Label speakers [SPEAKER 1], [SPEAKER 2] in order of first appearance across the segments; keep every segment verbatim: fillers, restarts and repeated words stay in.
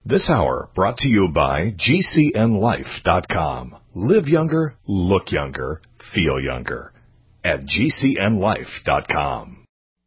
[SPEAKER 1] This hour brought to you by G C N life dot com. Live younger, look younger, feel younger at G C N life dot com.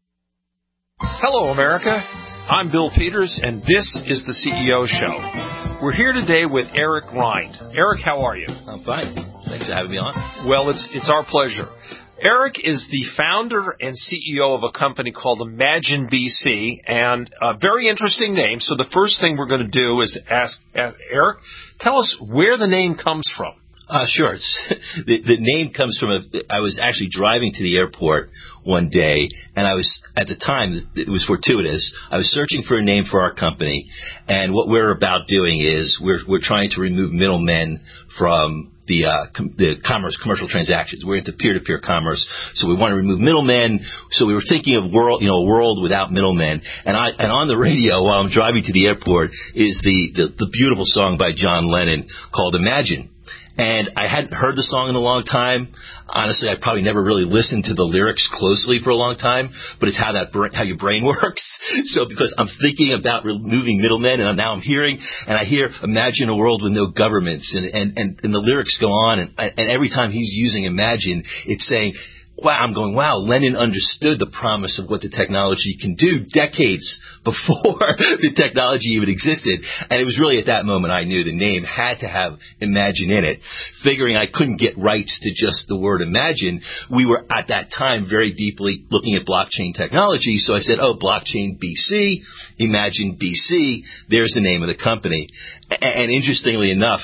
[SPEAKER 2] Hello, America. I'm Bill Peters, and this is the C E O Show. We're here today with Eric Rind. Eric, how are you?
[SPEAKER 3] I'm fine. Thanks for having me on.
[SPEAKER 2] Well, it's it's our pleasure. Eric is the founder and C E O of a company called Imagine B C, and a very interesting name. So the first thing we're going to do is ask, ask Eric, tell us where the name comes from.
[SPEAKER 3] Uh, sure. the, the name comes from a, I was actually driving to the airport one day, and I was, at the time, it was fortuitous. I was searching for a name for our company, and what we're about doing is we're, we're trying to remove middlemen from the uh, com- the commerce, commercial transactions. We're into peer-to-peer commerce, so we want to remove middlemen. So we were thinking of world, you know, a world without middlemen. And I and on the radio while I'm driving to the airport is the the, the beautiful song by John Lennon called Imagine. And I hadn't heard the song in a long time. Honestly, I probably never really listened to the lyrics closely for a long time, but it's how that bra- how your brain works. So because I'm thinking about removing middlemen, and now I'm hearing, and I hear, imagine a world with no governments, and, and, and, and the lyrics go on, and, and every time he's using imagine, it's saying, wow, I'm going, wow, Lennon understood the promise of what the technology can do decades before the technology even existed. And it was really at that moment I knew the name had to have imagine in it. Figuring I couldn't get rights to just the word imagine, we were at that time very deeply looking at blockchain technology. So I said, oh, blockchain B C, Imagine B C, there's the name of the company. And interestingly enough,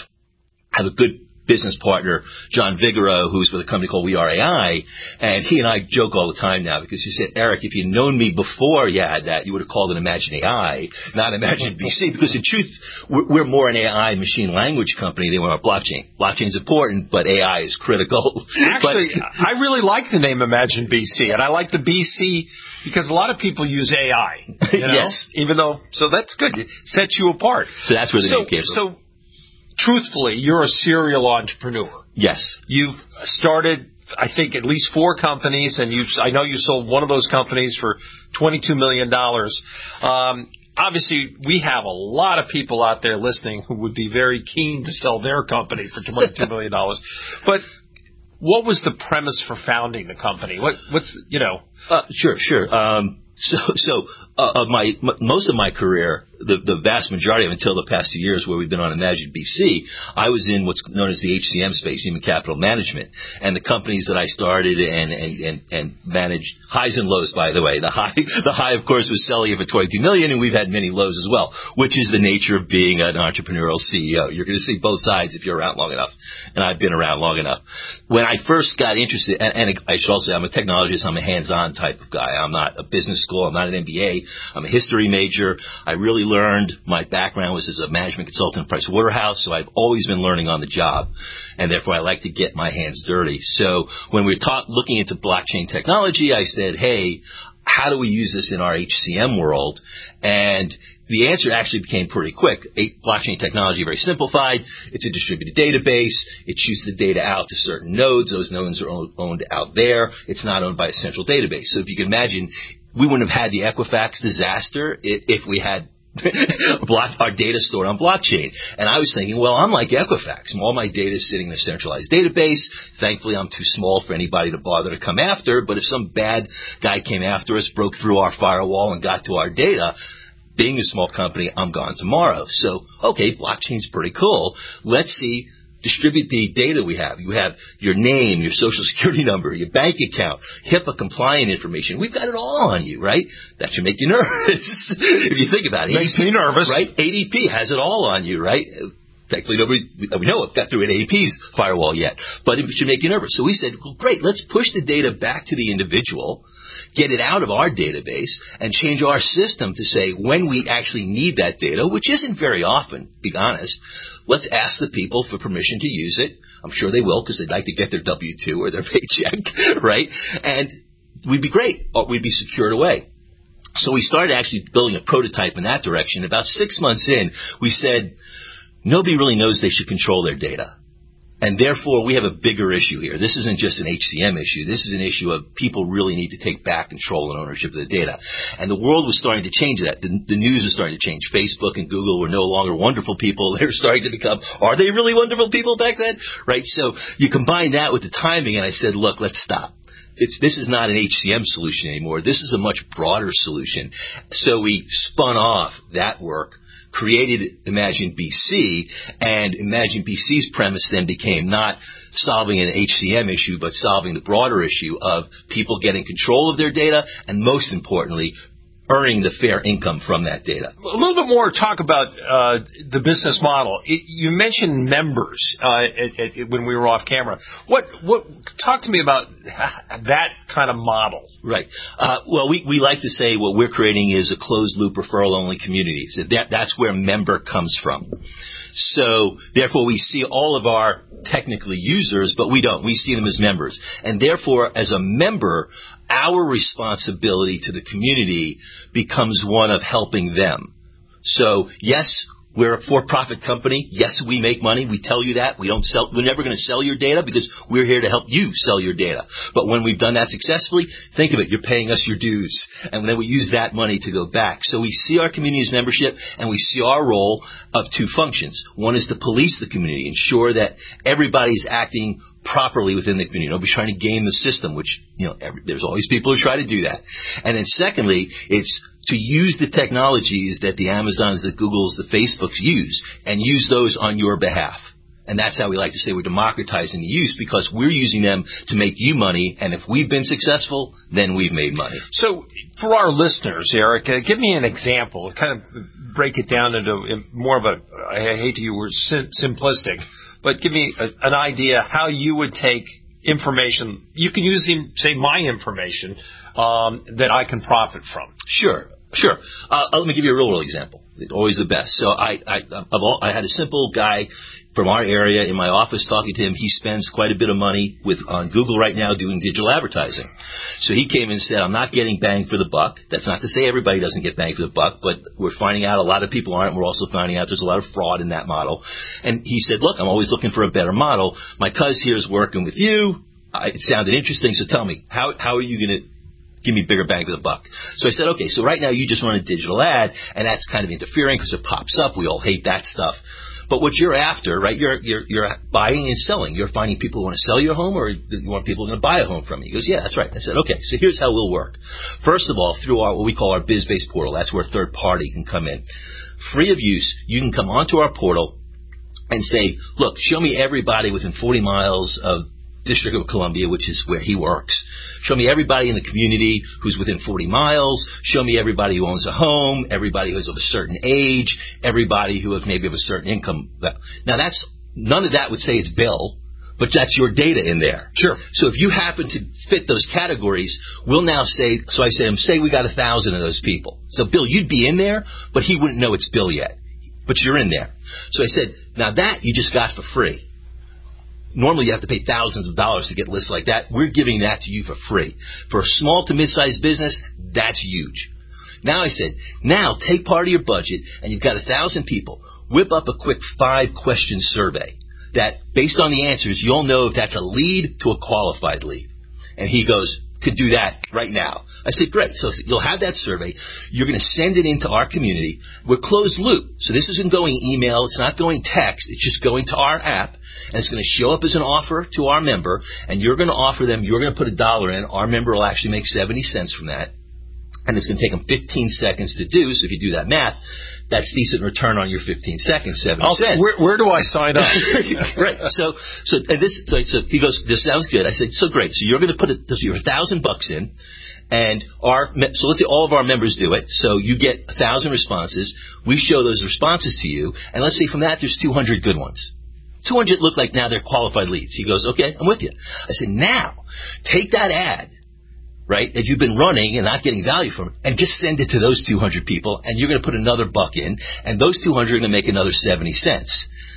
[SPEAKER 3] I have a good business partner, John Vigoro, who's with a company called We Are A I, and he and I joke all the time now because he said, Eric, if you'd known me before you had that, you would have called it Imagine A I, not Imagine B C, because in truth, we're more an A I machine language company than we are blockchain. Blockchain's important, but A I is critical.
[SPEAKER 2] Actually,
[SPEAKER 3] but,
[SPEAKER 2] I really like the name Imagine B C, and I like the B C because a lot of people use A I. You know?
[SPEAKER 3] Yes.
[SPEAKER 2] Even though, so that's good. It sets you apart.
[SPEAKER 3] So that's where the
[SPEAKER 2] so,
[SPEAKER 3] name came from.
[SPEAKER 2] So, truthfully, you're a serial entrepreneur.
[SPEAKER 3] Yes.
[SPEAKER 2] You've started, I think, at least four companies, and you I know you sold one of those companies for twenty-two million dollars. Um, obviously, we have a lot of people out there listening who would be very keen to sell their company for twenty-two million dollars. But what was the premise for founding the company? What, what's, you know?
[SPEAKER 3] Uh, sure, sure. Um, so, so uh, of my m- most of my career, the, the vast majority of it until the past two years where we've been on Imagine B C, I was in what's known as the H C M space, human capital management, and the companies that I started and and and, and managed highs and lows. By the way, the high the high of course was selling it for twenty-two million, and we've had many lows as well, which is the nature of being an entrepreneurial C E O. You're going to see both sides if you're around long enough, and I've been around long enough. When I first got interested, and, and I should also say I'm a technologist, I'm a hands-on type of guy. I'm not a business school. I'm not an M B A. I'm a history major. I really learned. My background was as a management consultant at Price Waterhouse, so I've always been learning on the job, and therefore I like to get my hands dirty. So when we were ta- looking into blockchain technology, I said, hey, how do we use this in our H C M world? And the answer actually became pretty quick. Blockchain technology, very simplified. It's a distributed database. It shoots the data out to certain nodes. Those nodes are owned out there. It's not owned by a central database. So if you can imagine, we wouldn't have had the Equifax disaster if we had block our data stored on blockchain. And I was thinking, well, I'm like Equifax. All my data is sitting in a centralized database. Thankfully, I'm too small for anybody to bother to come after. But if some bad guy came after us, broke through our firewall and got to our data, being a small company, I'm gone tomorrow. So, okay, blockchain's pretty cool. Let's see. Distribute the data we have. You have your name, your social security number, your bank account, HIPAA compliant information. We've got it all on you, right? That should make you nervous. If you think about it.
[SPEAKER 2] Makes me nervous.
[SPEAKER 3] Right? A D P has it all on you, right? Thankfully, nobody, we know it got through an A D P's firewall yet. But it should make you nervous. So we said, well, great, let's push the data back to the individual, get it out of our database, and change our system to say when we actually need that data, which isn't very often, to be honest. Let's ask the people for permission to use it. I'm sure they will because they'd like to get their W two or their paycheck, right? And we'd be great, or we'd be secured away. So we started actually building a prototype in that direction. About six months in, we said, nobody really knows they should control their data. And therefore, we have a bigger issue here. This isn't just an H C M issue. This is an issue of people really need to take back control and ownership of the data. And the world was starting to change that. The, the news was starting to change. Facebook and Google were no longer wonderful people. They were starting to become, are they really wonderful people back then? Right? So you combine that with the timing, and I said, look, let's stop. It's, this is not an H C M solution anymore. This is a much broader solution. So we spun off that work, created Imagine B C, and Imagine B C's premise then became not solving an H C M issue, but solving the broader issue of people getting control of their data, and most importantly, earning the fair income from that data.
[SPEAKER 2] A little bit more talk about uh, the business model. It, you mentioned members uh, at, at, when we were off camera. What? What? Talk to me about that kind of model.
[SPEAKER 3] Right. Uh, well, we, we like to say what we're creating is a closed-loop referral-only community. So that, that's where member comes from. So, therefore, we see all of our technically users, but we don't. We see them as members. And therefore, as a member, our responsibility to the community becomes one of helping them. So, yes, we're a for-profit company. Yes, we make money. We tell you that. We don't sell, we're never going to sell your data because we're here to help you sell your data. But when we've done that successfully, think of it. You're paying us your dues. And then we use that money to go back. So we see our community as membership, and we see our role of two functions. One is to police the community, ensure that everybody's acting properly within the community. Nobody's trying to game the system, which, you know, every, there's always people who try to do that. And then secondly, it's to use the technologies that the Amazons, the Googles, the Facebooks use, and use those on your behalf. And that's how we like to say we're democratizing the use, because we're using them to make you money, and if we've been successful, then we've made money.
[SPEAKER 2] So for our listeners, Eric, uh, give me an example. Kind of break it down into more of a, I hate to use the word sim- simplistic, but give me a, an idea how you would take information. You can use, say, my information um, that I can profit from.
[SPEAKER 3] Sure, sure. Uh, let me give you a real world example. Always the best. So I, I, of all, I had a simple guy from our area in my office talking to him. He spends quite a bit of money with on Google right now doing digital advertising. So he came and said, I'm not getting bang for the buck. That's not to say everybody doesn't get bang for the buck, but we're finding out a lot of people aren't. We're also finding out there's a lot of fraud in that model. And he said, look, I'm always looking for a better model. My cuz here is working with you. I, it sounded interesting, so tell me, how, how are you going to give me bigger bang for the buck? So I said, okay, so right now you just run a digital ad, and that's kind of interfering because it pops up. We all hate that stuff. But what you're after, right, you're, you're, you're buying and selling. You're finding people who want to sell your home, or you want people who are going to buy a home from you. He goes, yeah, that's right. I said, okay, so here's how we'll work. First of all, through our, what we call our BizBase portal, that's where a third party can come in. Free of use, you can come onto our portal and say, look, show me everybody within forty miles of District of Columbia, which is where he works. Show me everybody in the community who's within forty miles. Show me everybody who owns a home, everybody who's of a certain age, everybody who is maybe of a certain income. Now, that's none of that would say it's Bill, but that's your data in there.
[SPEAKER 2] Sure.
[SPEAKER 3] So if you happen to fit those categories, we'll now say, so I say, say we got a thousand of those people. So Bill, you'd be in there, but he wouldn't know it's Bill yet. But you're in there. So I said, now that you just got for free. Normally you have to pay thousands of dollars to get lists like that. We're giving that to you for free. For a small to mid-sized business, that's huge. Now I said, now take part of your budget, and you've got a thousand people. Whip up a quick five-question survey that, based on the answers, you'll know if that's a lead to a qualified lead. And he goes, could do that right now. I said, great. So you'll have that survey. You're going to send it into our community. We're closed loop. So this isn't going email. It's not going text. It's just going to our app. And it's going to show up as an offer to our member. And you're going to offer them, you're going to put a dollar in. Our member will actually make seventy cents from that. And it's going to take them fifteen seconds to do. So if you do that math, that's decent return on your fifteen seconds, seventy cents.
[SPEAKER 2] Where, where do I sign up?
[SPEAKER 3] Right. So, so and this, so, so he goes, this sounds good. I said, so great. So you're going to put it, so you're a thousand bucks in, and our, so let's say all of our members do it. So you get a thousand responses. We show those responses to you, and let's say from that there's two hundred good ones. two hundred look like now they're qualified leads. He goes, okay, I'm with you. I said, now take that ad, right, that you've been running and not getting value from, and just send it to those two hundred people, and you're going to put another buck in, and those two hundred are going to make another seventy cents.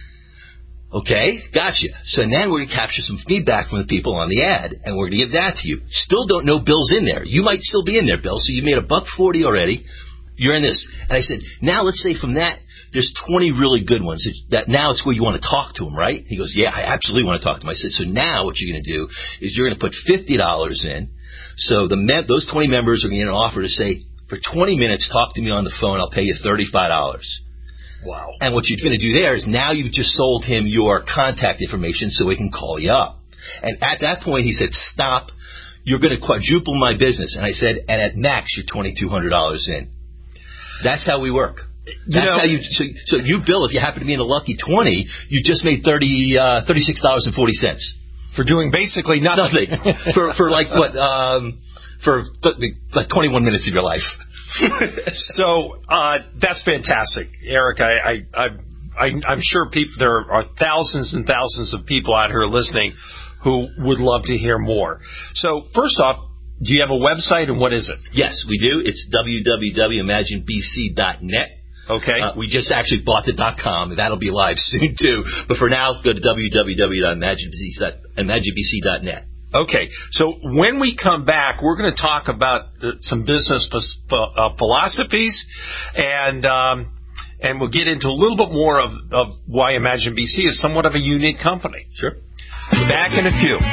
[SPEAKER 3] Okay, gotcha. So now we're going to capture some feedback from the people on the ad, and we're going to give that to you. Still don't know Bill's in there. You might still be in there, Bill, so you made a buck forty already. You're in this. And I said, now let's say from that, there's twenty really good ones that now it's where you want to talk to them, right? He goes, yeah, I absolutely want to talk to them. I said, so now what you're going to do is you're going to put fifty dollars in. So the me- those twenty members are going to get an offer to say, for twenty minutes, talk to me on the phone. I'll pay you thirty-five dollars.
[SPEAKER 2] Wow.
[SPEAKER 3] And what you're going to do there is now you've just sold him your contact information so he can call you up. And at that point, he said, stop. You're going to quadruple my business. And I said, and at max, you're twenty-two hundred dollars in. That's how we work. That's
[SPEAKER 2] you know,
[SPEAKER 3] how you, so, so you bill, if you happen to be in a lucky twenty, you just made thirty, uh, thirty-six dollars and forty cents.
[SPEAKER 2] For doing basically nothing.
[SPEAKER 3] Nothing. for, for like what, um, for like twenty-one minutes of your life.
[SPEAKER 2] So uh, that's fantastic, Eric. I, I, I, I, I'm sure people, there are thousands and thousands of people out here listening who would love to hear more. So first off, do you have a website, and what is it?
[SPEAKER 3] Yes, we do. It's w w w dot imagine b c dot net.
[SPEAKER 2] Okay.
[SPEAKER 3] Uh, we just actually bought the .com, and that'll be live soon too. But for now, go to w w w dot imagine b c dot net.
[SPEAKER 2] Okay, so when we come back, we're going to talk about uh, some business ph- uh, philosophies, and um, and we'll get into a little bit more of, of why Imagine B C is somewhat of a unique company.
[SPEAKER 3] Sure.
[SPEAKER 2] Back in a few.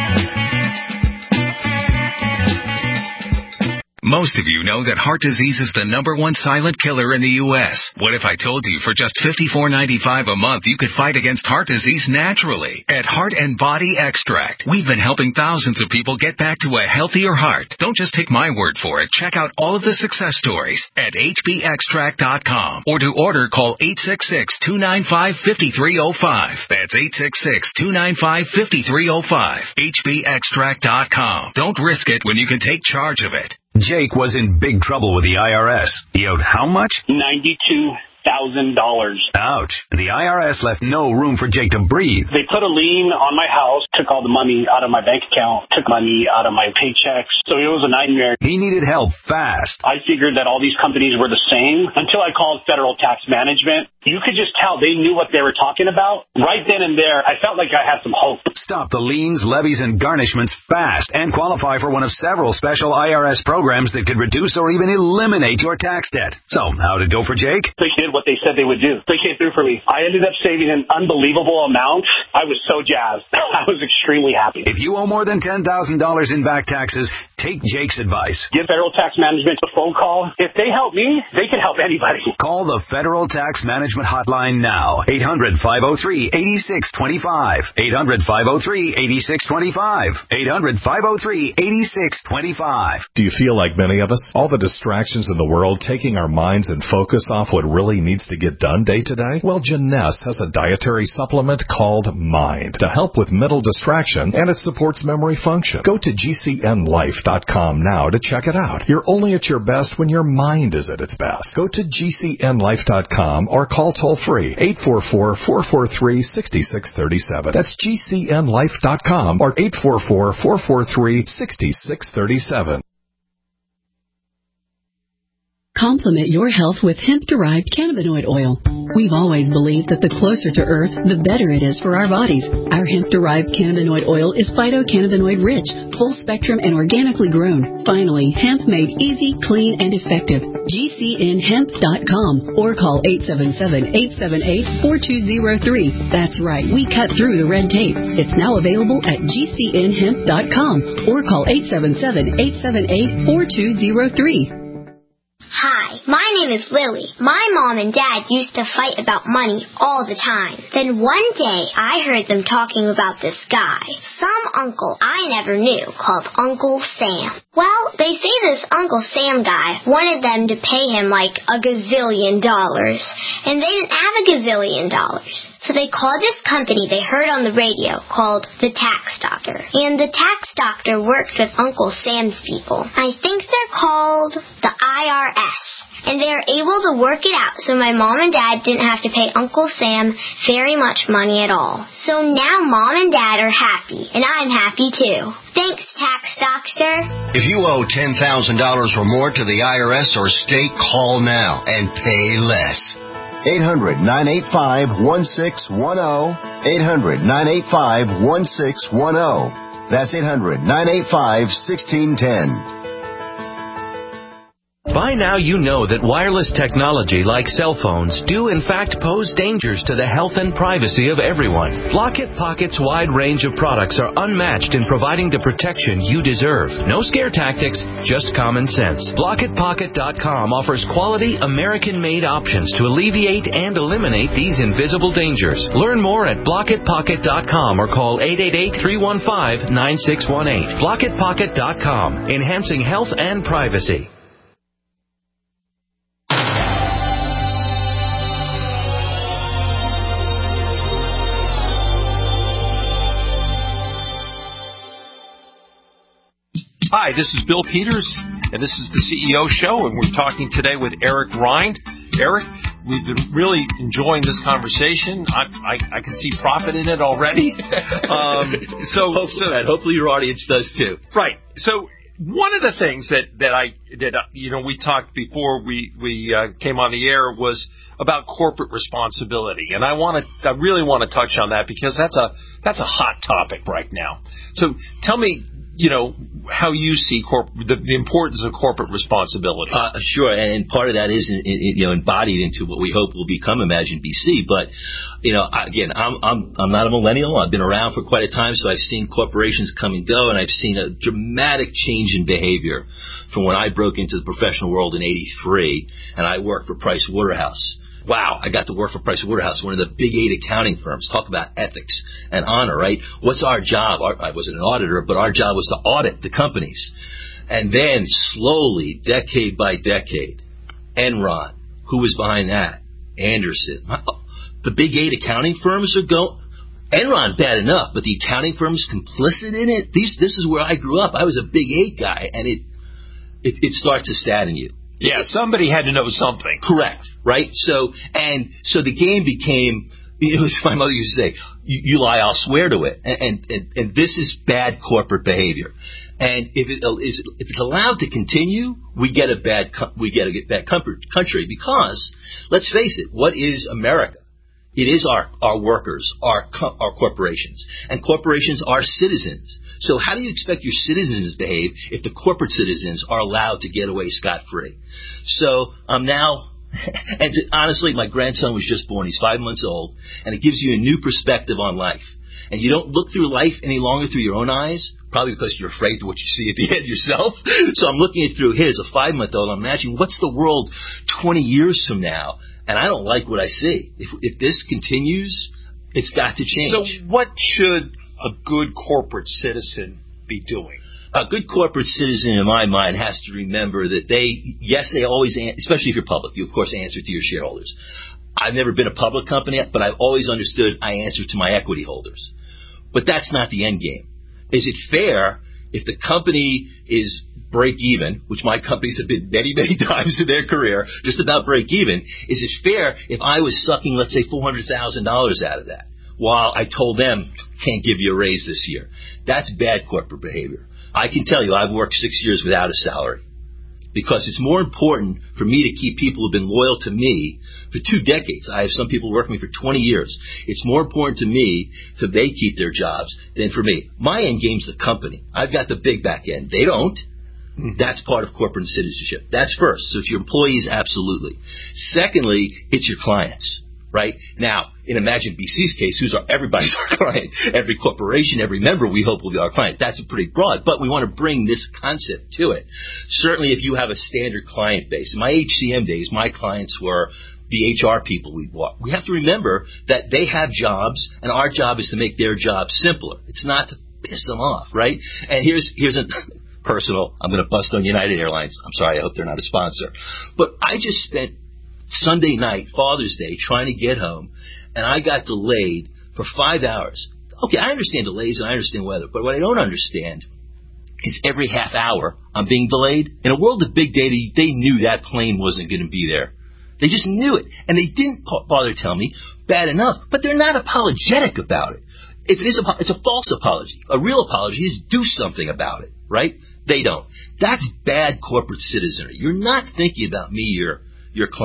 [SPEAKER 4] Most of you know that heart disease is the number one silent killer in the U S What if I told you for just fifty-four ninety-five a month you could fight against heart disease naturally? At Heart and Body Extract, we've been helping thousands of people get back to a healthier heart. Don't just take my word for it. Check out all of the success stories at h b extract dot com, or to order, call eight six six, two nine five, five three zero five. That's eight six six, two nine five, five three zero five. h b extract dot com. Don't risk it when you can take charge of it.
[SPEAKER 5] Jake was in big trouble with the I R S. He owed how much?
[SPEAKER 6] ninety-two thousand dollars.
[SPEAKER 5] Ouch. The I R S left no room for Jake to breathe.
[SPEAKER 6] They put a lien on my house, took all the money out of my bank account, took money out of my paychecks. So it was a nightmare.
[SPEAKER 5] He needed help fast.
[SPEAKER 6] I figured that all these companies were the same until I called Federal Tax Management. You could just tell they knew what they were talking about. Right then and there, I felt like I had some hope.
[SPEAKER 5] Stop the liens, levies, and garnishments fast and qualify for one of several special I R S programs that could reduce or even eliminate your tax debt. So, how'd it go for Jake?
[SPEAKER 6] They did what they said they would do. They came through for me. I ended up saving an unbelievable amount. I was so jazzed. I was extremely happy.
[SPEAKER 5] If you owe more than ten thousand dollars in back taxes, take Jake's advice.
[SPEAKER 6] Give Federal Tax Management a phone call. If they help me, they can help anybody.
[SPEAKER 5] Call the Federal Tax Management Hotline now. eight hundred, five oh three, eight six two five. eight hundred, five oh three, eight six two five. eight hundred, five oh three, eight six two five.
[SPEAKER 1] Do you feel like many of us? All the distractions in the world taking our minds and focus off what really needs to get done day to day? Well, Janess has a dietary supplement called Mind to help with mental distraction, and it supports memory function. Go to g c n life dot com now to check it out. You're only at your best when your mind is at its best. Go to g c n life dot com or call toll-free eight four four, four four three, six six three seven. That's g c n life dot com or eight four four, four four three, six six three seven.
[SPEAKER 7] Complement your health with hemp-derived cannabinoid oil. We've always believed that the closer to Earth, the better it is for our bodies. Our hemp-derived cannabinoid oil is phytocannabinoid-rich, full-spectrum, and organically grown. Finally, hemp made easy, clean, and effective. g c n hemp dot com or call eight seven seven, eight seven eight, four two zero three. That's right, we cut through the red tape. It's now available at g c n hemp dot com or call eight seven seven, eight seven eight, four two zero three.
[SPEAKER 8] Hi, my name is Lily. My mom and dad used to fight about money all the time. Then one day, I heard them talking about this guy, some uncle I never knew, called Uncle Sam. Well, they say this Uncle Sam guy wanted them to pay him like a gazillion dollars, and they didn't have a gazillion dollars. So they called this company they heard on the radio called the Tax Doctor. And the Tax Doctor worked with Uncle Sam's people. I think they're called the I R S. And they are able to work it out so my mom and dad didn't have to pay Uncle Sam very much money at all. So now mom and dad are happy, and I'm happy too. Thanks, Tax Doctor.
[SPEAKER 9] If you owe ten thousand dollars or more to the I R S or state, call now and pay less. eight hundred, nine eight five, one six one zero. eight hundred, nine eight five, one six one zero. That's eight hundred, nine eight five, one six one zero.
[SPEAKER 10] By now you know that wireless technology like cell phones do in fact pose dangers to the health and privacy of everyone. Blockit Pocket's wide range of products are unmatched in providing the protection you deserve. No scare tactics, just common sense. Blockit Pocket dot com offers quality American-made options to alleviate and eliminate these invisible dangers. Learn more at Blockit Pocket dot com or call eight eight eight, three one five, nine six one eight. Blockit Pocket dot com, enhancing health and privacy.
[SPEAKER 2] Hi, this is Bill Peters, and this is the C E O Show, and we're talking today with Eric Rind. Eric, we've been really enjoying this conversation. I, I, I can see profit in it already. um, so,
[SPEAKER 3] Hope so that. Hopefully your audience does too.
[SPEAKER 2] Right. So one of the things that, that I that you know we talked before we we uh, came on the air was about corporate responsibility, and I want to I really want to touch on that because that's a that's a hot topic right now. So tell me, you know, how you see corp- the, the importance of corporate responsibility.
[SPEAKER 3] Uh, sure, and part of that is, in, in, you know, embodied into what we hope will become Imagine B C. But, you know, again, I'm I'm I'm not a millennial. I've been around for quite a time, so I've seen corporations come and go, and I've seen a dramatic change in behavior from when I broke into the professional world in eighty-three, and I worked for Price Waterhouse. Wow, I got to work for Price Waterhouse, one of the big eight accounting firms. Talk about ethics and honor, right? What's our job? Our, I wasn't an auditor, but our job was to audit the companies. And then slowly, decade by decade, Enron, who was behind that? Anderson. The big eight accounting firms are going. Enron, bad enough, but the accounting firms complicit in it. These, this is where I grew up. I was a big eight guy, and it, it, it starts to sadden you.
[SPEAKER 2] Yeah, somebody had to know something.
[SPEAKER 3] Correct, right? So, and so the game became, you know, as my mother used to say, you, you lie, I'll swear to it. And, and, and, and this is bad corporate behavior. And if it is, if it's allowed to continue, we get a bad, we get a bad country because, let's face it, what is America? It is our, our workers, our our corporations, and corporations are citizens. So how do you expect your citizens to behave if the corporate citizens are allowed to get away scot-free? So I'm now, and to, honestly, my grandson was just born. He's five months old, and it gives you a new perspective on life. And you don't look through life any longer through your own eyes, probably because you're afraid of what you see at the end yourself. So I'm looking at it through his, a five-month-old. I'm imagining, what's the world twenty years from now? And I don't like what I see. If if this continues, it's got to change.
[SPEAKER 2] So what should a good corporate citizen be doing?
[SPEAKER 3] A good corporate citizen, in my mind, has to remember that they, yes, they always, especially if you're public, you, of course, answer to your shareholders. I've never been a public company, but I've always understood I answer to my equity holders. But that's not the end game. Is it fair if the company is break even, which my companies have been many, many times in their career, just about break even, is it fair if I was sucking, let's say, four hundred thousand dollars out of that while I told them, can't give you a raise this year? That's bad corporate behavior. I can tell you I've worked six years without a salary because it's more important for me to keep people who've been loyal to me for two decades. I have some people working with me for twenty years. It's more important to me that they keep their jobs than for me. My end game's the company. I've got the big back end. They don't. That's part of corporate citizenship. That's first. So it's your employees, absolutely. Secondly, it's your clients, right? Now, in Imagine B C's case, who's our, everybody's our client. Every corporation, every member, we hope will be our client. That's pretty broad, but we want to bring this concept to it. Certainly, if you have a standard client base. In my H C M days, my clients were the H R people we bought. We have to remember that they have jobs, and our job is to make their jobs simpler. It's not to piss them off, right? And here's here's a personal, I'm going to bust on United Airlines. I'm sorry, I hope they're not a sponsor. But I just spent Sunday night, Father's Day, trying to get home, and I got delayed for five hours. Okay, I understand delays and I understand weather, but what I don't understand is every half hour I'm being delayed. In a world of big data, they knew that plane wasn't going to be there. They just knew it, and they didn't bother telling me. Bad enough, but they're not apologetic about it. If it is a, it's a false apology. A real apology is do something about it, right? They don't. That's bad corporate citizenry. You're not thinking about me, your your client.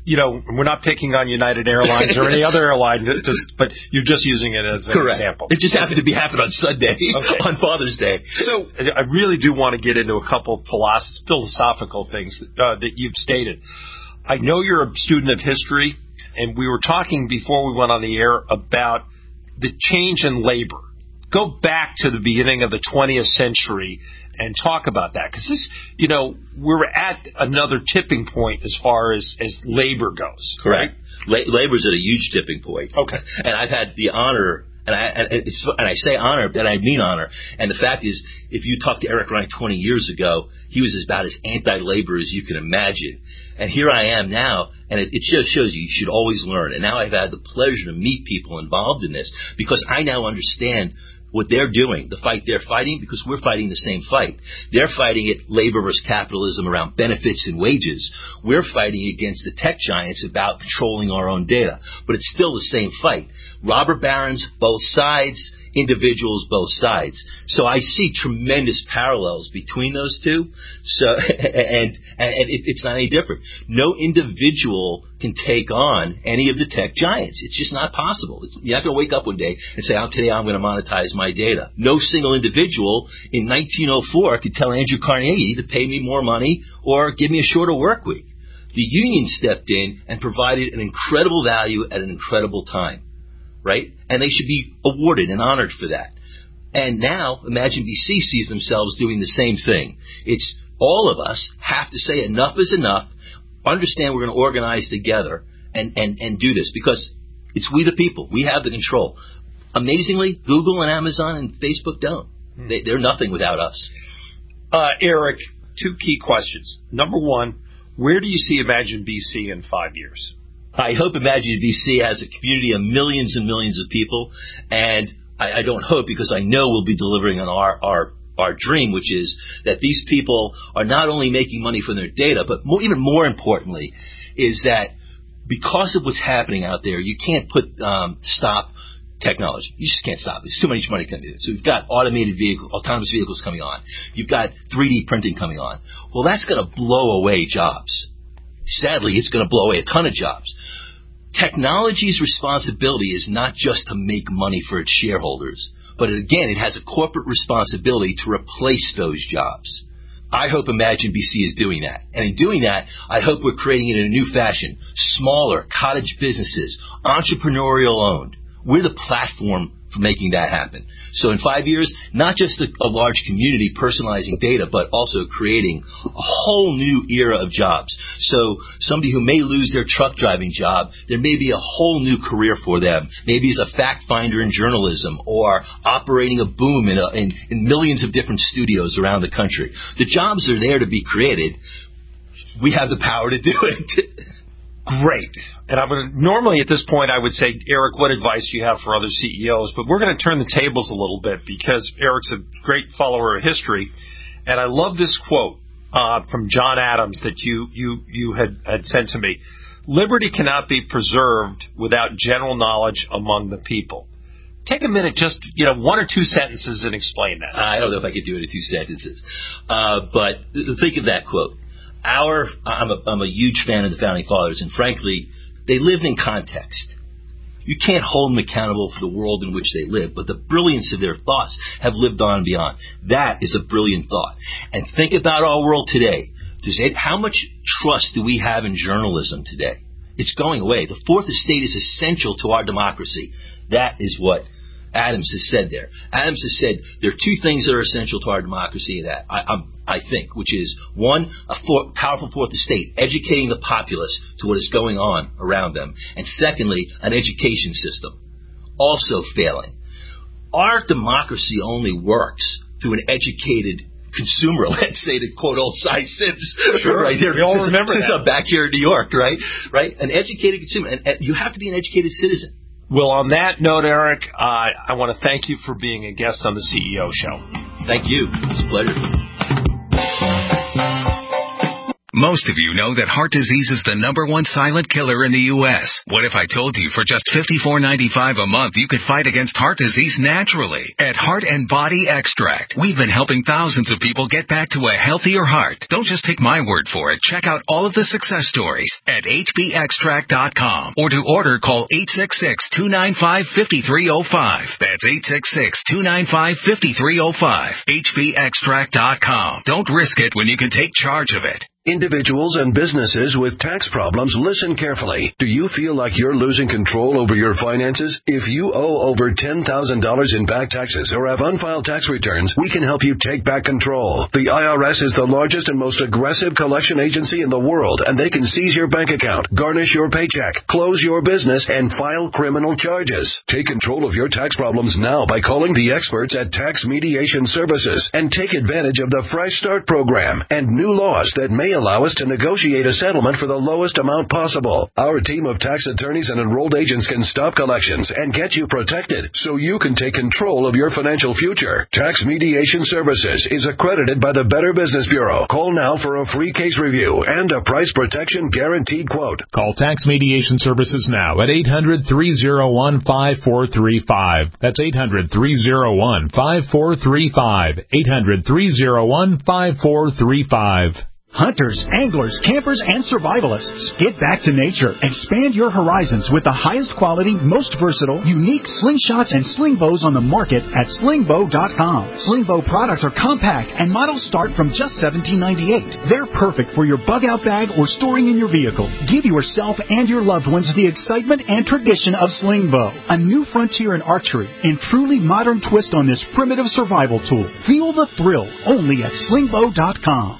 [SPEAKER 2] you know, we're not picking on United Airlines or any other airline, just, but you're just using it as an
[SPEAKER 3] Correct.
[SPEAKER 2] example.
[SPEAKER 3] It just happened to be happening on Sunday, okay. on Father's Day.
[SPEAKER 2] So I really do want to get into a couple of philosophical things uh, that you've stated. I know you're a student of history, and we were talking before we went on the air about the change in labor. Go back to the beginning of the twentieth century and talk about that. Because this, you know, we're at another tipping point as far as, as labor goes.
[SPEAKER 3] Correct. Right? La- labor's at a huge tipping point.
[SPEAKER 2] Okay. And
[SPEAKER 3] I've had the honor, and I, and, it's, and I say honor, but I mean honor. And the fact is, if you talked to Eric Ryan twenty years ago, he was about as anti-labor as you can imagine. And here I am now, and it, it just shows you you should always learn. And now I've had the pleasure to meet people involved in this because I now understand what they're doing, the fight they're fighting, because we're fighting the same fight. They're fighting it labor versus capitalism around benefits and wages. We're fighting against the tech giants about controlling our own data. But it's still the same fight. Robber barons, both sides, individuals, both sides. So I see tremendous parallels between those two. So, and, and it, it's not any different. No individual can take on any of the tech giants. It's just not possible. It's, you're not going to wake up one day and say, oh, today I'm going to monetize my data. No single individual in nineteen oh four could tell Andrew Carnegie to pay me more money or give me a shorter work week. The union stepped in and provided an incredible value at an incredible time. Right? And they should be awarded and honored for that. And now, Imagine B C sees themselves doing the same thing. It's all of us have to say enough is enough, understand we're going to organize together and, and, and do this because it's we the people. We have the control. Amazingly, Google and Amazon and Facebook don't. They, they're nothing without us.
[SPEAKER 2] Uh, Eric, two key questions. Number one, where do you see Imagine B C in five years?
[SPEAKER 3] I hope Imagine B C has a community of millions and millions of people, and I, I don't hope because I know we'll be delivering on our, our, our dream, which is that these people are not only making money from their data, but more, even more importantly is that because of what's happening out there, you can't put um, stop technology. You just can't stop it. There's too much money coming in. So you've got automated vehicles, autonomous vehicles coming on. You've got three D printing coming on. Well, that's going to blow away jobs. Sadly, it's going to blow away a ton of jobs. Technology's responsibility is not just to make money for its shareholders, but again, it has a corporate responsibility to replace those jobs. I hope Imagine B C is doing that. And in doing that, I hope we're creating it in a new fashion. Smaller, cottage businesses, entrepreneurial owned. We're the platform for making that happen. So in five years, not just a, a large community personalizing data, but also creating a whole new era of jobs. So somebody who may lose their truck driving job, there may be a whole new career for them. Maybe as a fact finder in journalism or operating a boom in, a, in, in millions of different studios around the country. The jobs are there to be created. We have the power to do it.
[SPEAKER 2] Great. And I'm going to, normally at this point I would say, Eric, what advice do you have for other C E Os? But we're going to turn the tables a little bit because Eric's a great follower of history. And I love this quote uh, from John Adams that you, you, you had, had sent to me. Liberty cannot be preserved without general knowledge among the people. Take a minute, just, you know, one or two sentences and explain that.
[SPEAKER 3] I don't know if I could do it in two sentences. Uh, but think of that quote. Our, I'm a, I'm a huge fan of the Founding Fathers, and frankly, they lived in context. You can't hold them accountable for the world in which they live, but the brilliance of their thoughts have lived on and beyond. That is a brilliant thought. And think about our world today. Does it, how much trust do we have in journalism today? It's going away. The fourth estate is essential to our democracy. That is what Adams has said there. Adams has said there are two things that are essential to our democracy that I, I'm, I think, which is, one, a for, powerful fourth estate, educating the populace to what is going on around them, and secondly, an education system, also failing. Our democracy only works through an educated consumer, let's say, to quote old Cy Sims.
[SPEAKER 2] Sure,
[SPEAKER 3] right there.
[SPEAKER 2] We all
[SPEAKER 3] since,
[SPEAKER 2] remember
[SPEAKER 3] since
[SPEAKER 2] that.
[SPEAKER 3] I'm back here in New York, right? Right? An educated consumer. And, and you have to be an educated citizen.
[SPEAKER 2] Well, on that note, Eric, uh, I want to thank you for being a guest on the C E O Show.
[SPEAKER 3] Thank you. It's a pleasure.
[SPEAKER 4] Most of you know that heart disease is the number one silent killer in the U S What if I told you for just fifty-four ninety-five a month you could fight against heart disease naturally? At Heart and Body Extract, we've been helping thousands of people get back to a healthier heart. Don't just take my word for it. Check out all of the success stories at H B extract dot com, or to order, call eight six six, two nine five, five three zero five. That's eight six six, two nine five, five three zero five. H B extract dot com. Don't risk it when you can take charge of it.
[SPEAKER 11] Individuals and businesses with tax problems, listen carefully. Do you feel like you're losing control over your finances? If you owe over ten thousand dollars in back taxes or have unfiled tax returns, we can help you take back control. The I R S is the largest and most aggressive collection agency in the world, and they can seize your bank account, garnish your paycheck, close your business, and file criminal charges. Take control of your tax problems now by calling the experts at Tax Mediation Services and take advantage of the Fresh Start program and new laws that may allow us to negotiate a settlement for the lowest amount possible. Our team of tax attorneys and enrolled agents can stop collections and get you protected so you can take control of your financial future. Tax Mediation Services is accredited by the Better Business Bureau. Call now for a free case review and a price protection guaranteed quote.
[SPEAKER 12] Call Tax Mediation Services now at eight hundred, three oh one, five four three five. That's eight hundred, three oh one, five four three five. eight hundred, three oh one, five four three five.
[SPEAKER 13] Hunters, anglers, campers, and survivalists, get back to nature. Expand your horizons with the highest quality, most versatile, unique slingshots and sling bows on the market at sling bow dot com. Sling bow products are compact and models start from just seventeen ninety-eight. They're perfect for your bug out bag or storing in your vehicle. Give yourself and your loved ones the excitement and tradition of sling bow, a new frontier in archery and truly modern twist on this primitive survival tool. Feel the thrill only at sling bow dot com.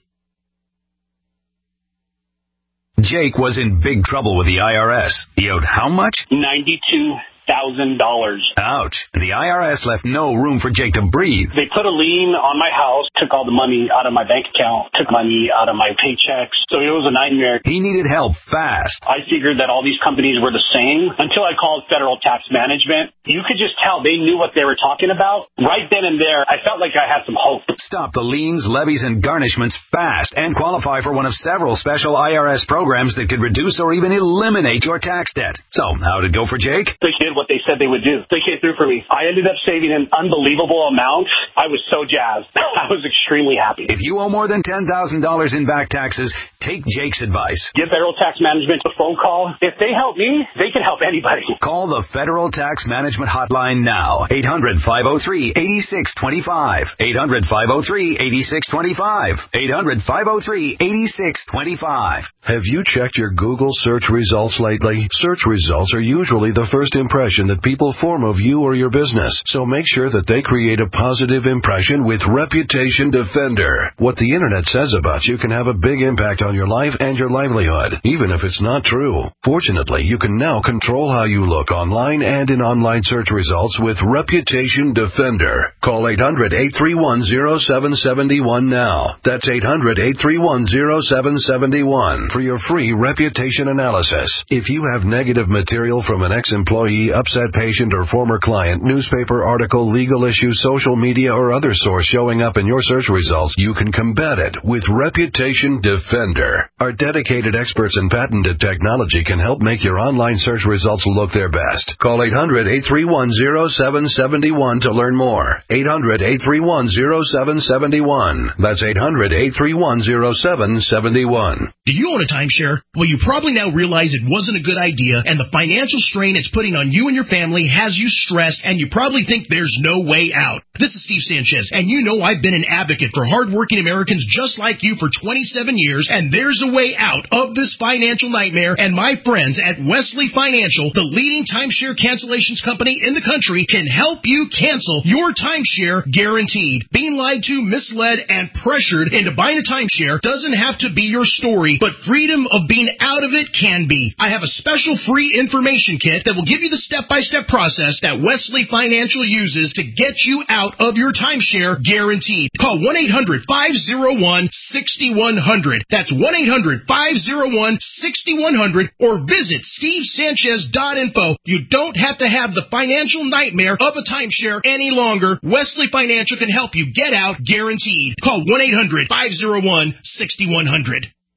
[SPEAKER 5] Jake was in big trouble with the I R S. He owed how much?
[SPEAKER 6] ninety-two thousand dollars.
[SPEAKER 5] Ouch. And the I R S left no room for Jake to breathe.
[SPEAKER 6] They put a lien on my house, took all the money out of my bank account, took money out of my paychecks. So it was a nightmare.
[SPEAKER 5] He needed help fast.
[SPEAKER 6] I figured that all these companies were the same until I called Federal Tax Management. You could just tell they knew what they were talking about. Right then and there, I felt like I had some hope.
[SPEAKER 5] Stop the liens, levies, and garnishments fast and qualify for one of several special I R S programs that could reduce or even eliminate your tax debt. So, how'd it go for Jake?
[SPEAKER 6] They did what they said they would do. They came through for me. I ended up saving an unbelievable amount. I was so jazzed. I was extremely happy.
[SPEAKER 5] If you owe more than ten thousand dollars in back taxes, take Jake's advice.
[SPEAKER 6] Give Federal Tax Management a phone call. If they help me, they can help anybody.
[SPEAKER 5] Call the Federal Tax Management Hotline now. eight hundred, five oh three, eight six two five. eight hundred, five oh three, eight six two five. eight hundred, five oh three, eight six two five.
[SPEAKER 11] Have you checked your Google search results lately? Search results are usually the first impression that people form of you or your business, so make sure that they create a positive impression with Reputation Defender. What the internet says about you can have a big impact on your life and your livelihood, even if it's not true. Fortunately, you can now control how you look online and in online search results with Reputation Defender. Call eight hundred, eight three one, oh seven seven one now. That's eight hundred, eight three one, oh seven seven one for your free reputation analysis. If you have negative material from an ex-employee, upset patient, or former client, newspaper article, legal issue, social media, or other source showing up in your search results, you can combat it with Reputation Defender. Our dedicated experts in patented technology can help make your online search results look their best. Call eight hundred, eight three one, oh seven seven one to learn more. eight hundred, eight three one, oh seven seven one. That's eight hundred, eight three one, oh seven seven one.
[SPEAKER 14] Do you own a timeshare? Well, you probably now realize it wasn't a good idea, and the financial strain it's putting on you and your family has you stressed, and you probably think there's no way out. This is Steve Sanchez, and you know I've been an advocate for hardworking Americans just like you for twenty-seven years, and there's a way out of this financial nightmare, and my friends at Wesley Financial, the leading timeshare cancellations company in the country, can help you cancel your timeshare guaranteed. Being lied to, misled, and pressured into buying a timeshare doesn't have to be your story, but freedom of being out of it can be. I have a special free information kit that will give you the step-by-step process that Wesley Financial uses to get you out of your timeshare guaranteed. Call one eight hundred, five oh one, six one zero zero. That's one eight hundred, five oh one, six one zero zero or visit steve sanchez dot info. You don't have to have the financial nightmare of a timeshare any longer. Wesley Financial can help you get out guaranteed. Call one eight hundred, five oh one, six one zero zero.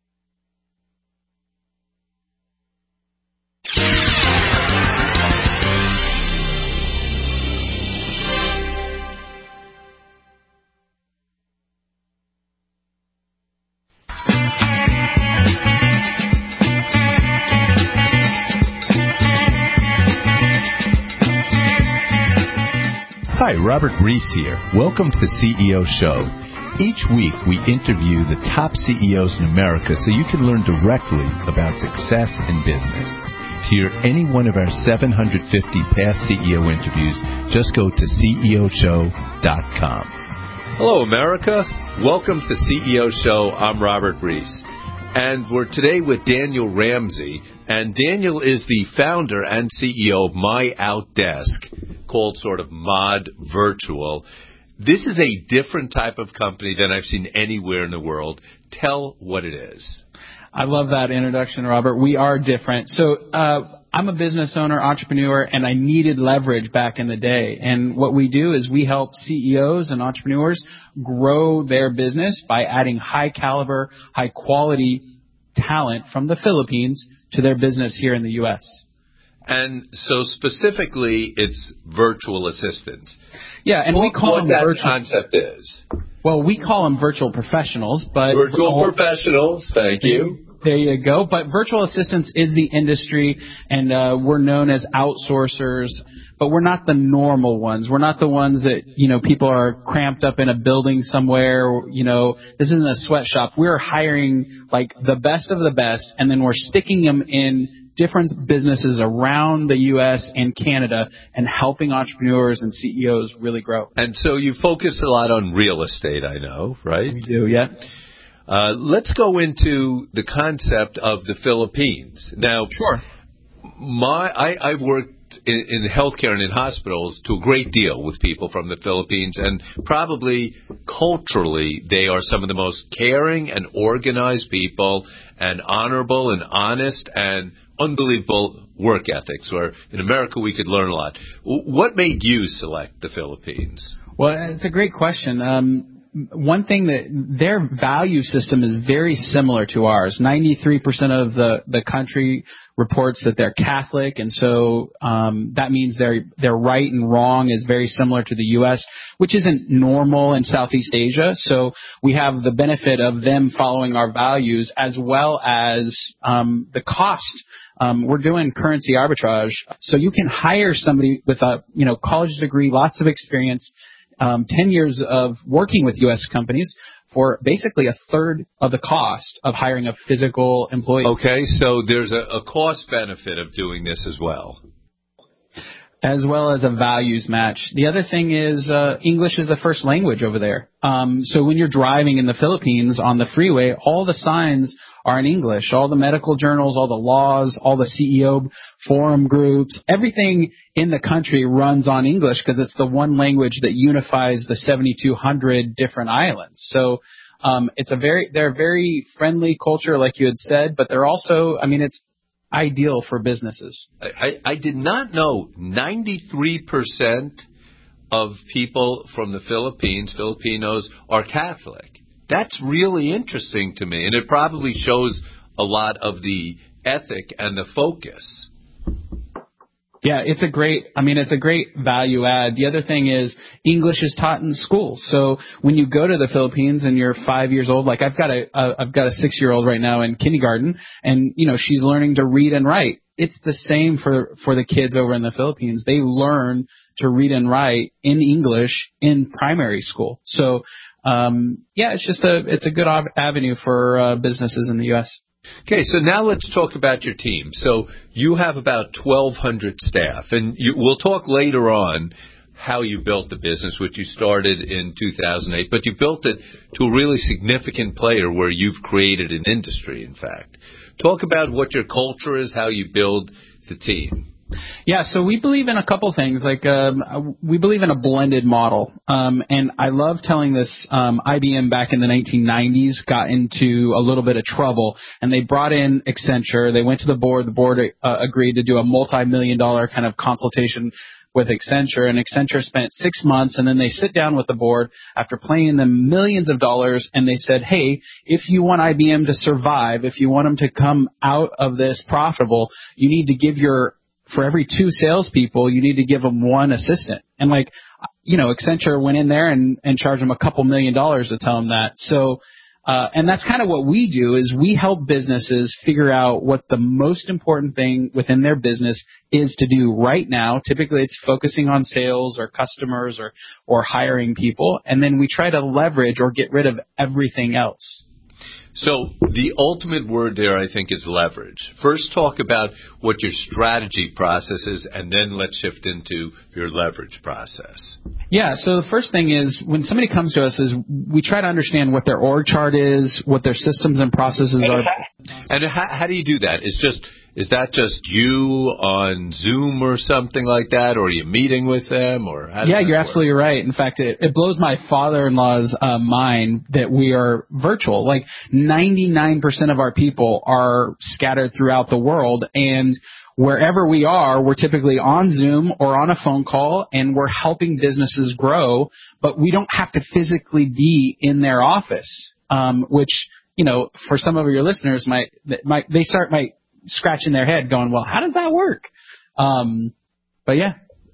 [SPEAKER 15] Hi, Robert Reese here. Welcome to the C E O Show. Each week, we interview the top C E Os in America so you can learn directly about success in business. To hear any one of our seven hundred fifty past C E O interviews, just go to C E O show dot com.
[SPEAKER 16] Hello, America. Welcome to the C E O Show. I'm Robert Reese. And we're today with Daniel Ramsey. And Daniel is the founder and C E O of My Outdesk, called sort of Mod Virtual. This is a different type of company than I've seen anywhere in the world. Tell what it is.
[SPEAKER 17] I love that introduction, Robert. We are different. So uh, I'm a business owner, entrepreneur, and I needed leverage back in the day. And what we do is we help C E Os and entrepreneurs grow their business by adding high-caliber, high-quality talent from the Philippines to their business here in the U S
[SPEAKER 16] And so specifically, it's virtual assistants.
[SPEAKER 17] Yeah, and
[SPEAKER 16] what,
[SPEAKER 17] we call
[SPEAKER 16] what
[SPEAKER 17] them
[SPEAKER 16] that
[SPEAKER 17] virtual
[SPEAKER 16] concept is.
[SPEAKER 17] Well, we call them virtual professionals, but
[SPEAKER 16] virtual
[SPEAKER 17] all,
[SPEAKER 16] professionals. Thank you.
[SPEAKER 17] There you go. But virtual assistants is the industry, and uh, we're known as outsourcers. But we're not the normal ones. We're not the ones that, you know, people are cramped up in a building somewhere. You know, this isn't a sweatshop. We're hiring like the best of the best, and then we're sticking them in different businesses around the U S and Canada and helping entrepreneurs and C E Os really grow.
[SPEAKER 16] And so you focus a lot on real estate, I know, right?
[SPEAKER 17] We do, yeah.
[SPEAKER 16] Uh, let's go into the concept of the Philippines. Now,
[SPEAKER 17] sure.
[SPEAKER 16] My, I, I've worked in, in healthcare and in hospitals to a great deal with people from the Philippines, and probably culturally they are some of the most caring and organized people and honorable and honest and unbelievable work ethics, where in America we could learn a lot. What made you select the Philippines?
[SPEAKER 17] Well, it's a great question. Um, one thing that their value system is very similar to ours. ninety-three percent of the, the country reports that they're Catholic, and so um, that means their their right and wrong is very similar to the U S, which isn't normal in Southeast Asia. So we have the benefit of them following our values, as well as um, the cost. Um, we're doing currency arbitrage, so you can hire somebody with a you know college degree, lots of experience, um, ten years of working with U S companies for basically a third of the cost of hiring a physical employee.
[SPEAKER 16] Okay, so there's a, a cost benefit of doing this as well.
[SPEAKER 17] As well as a values match. The other thing is uh, English is the first language over there. Um, so when you're driving in the Philippines on the freeway, all the signs are in English. All the medical journals, all the laws, all the C E O forum groups, everything in the country runs on English because it's the one language that unifies the seventy-two hundred different islands. So um, it's a very, they're a very friendly culture, like you had said, but they're also, I mean, it's ideal for businesses.
[SPEAKER 16] I, I did not know ninety-three percent of people from the Philippines, Filipinos, are Catholic. That's really interesting to me, and it probably shows a lot of the ethic and the focus.
[SPEAKER 17] Yeah, it's a great, I mean, it's a great value add. The other thing is English is taught in school. So when you go to the Philippines and you're five years old, like I've got a, a I've got a six-year-old right now in kindergarten, and, you know, she's learning to read and write. It's the same for, for the kids over in the Philippines. They learn to read and write in English in primary school. So, um, yeah, it's just a, it's a good avenue for uh, businesses in the U S
[SPEAKER 16] Okay, so now let's talk about your team. So you have about twelve hundred staff, and you, we'll talk later on how you built the business, which you started in two thousand eight, but you built it to a really significant player where you've created an industry, in fact. Talk about what your culture is, how you build the team.
[SPEAKER 17] Yeah, so we believe in a couple things. Like um, we believe in a blended model, um, and I love telling this. Um, I B M back in the nineteen nineties got into a little bit of trouble, and they brought in Accenture. They went to the board. The board uh, agreed to do a multi-million dollar kind of consultation with Accenture, and Accenture spent six months, and then they sit down with the board after paying them millions of dollars, and they said, hey, if you want I B M to survive, if you want them to come out of this profitable, you need to give your for every two salespeople, you need to give them one assistant. And like, you know, Accenture went in there and, and charged them a couple million dollars to tell them that. So Uh, and that's kind of what we do is we help businesses figure out what the most important thing within their business is to do right now. Typically it's focusing on sales or customers or, or hiring people. And then we try to leverage or get rid of everything else.
[SPEAKER 16] So the ultimate word there, I think, is leverage. First, talk about what your strategy process is, and then let's shift into your leverage process.
[SPEAKER 17] Yeah, so the first thing is when somebody comes to us is we try to understand what their org chart is, what their systems and processes are.
[SPEAKER 16] And how, how do you do that? Is just is that just you on Zoom or something like that, or are you meeting with them, or how does
[SPEAKER 17] Yeah,
[SPEAKER 16] that
[SPEAKER 17] you're
[SPEAKER 16] work?
[SPEAKER 17] absolutely right. In fact, it, it blows my father-in-law's uh, mind that we are virtual. Like ninety-nine percent of our people are scattered throughout the world, and wherever we are, we're typically on Zoom or on a phone call, and we're helping businesses grow, but we don't have to physically be in their office, um, which, you know, for some of your listeners, might, might they start might scratching their head going, well, how does that work? Um, but, yeah.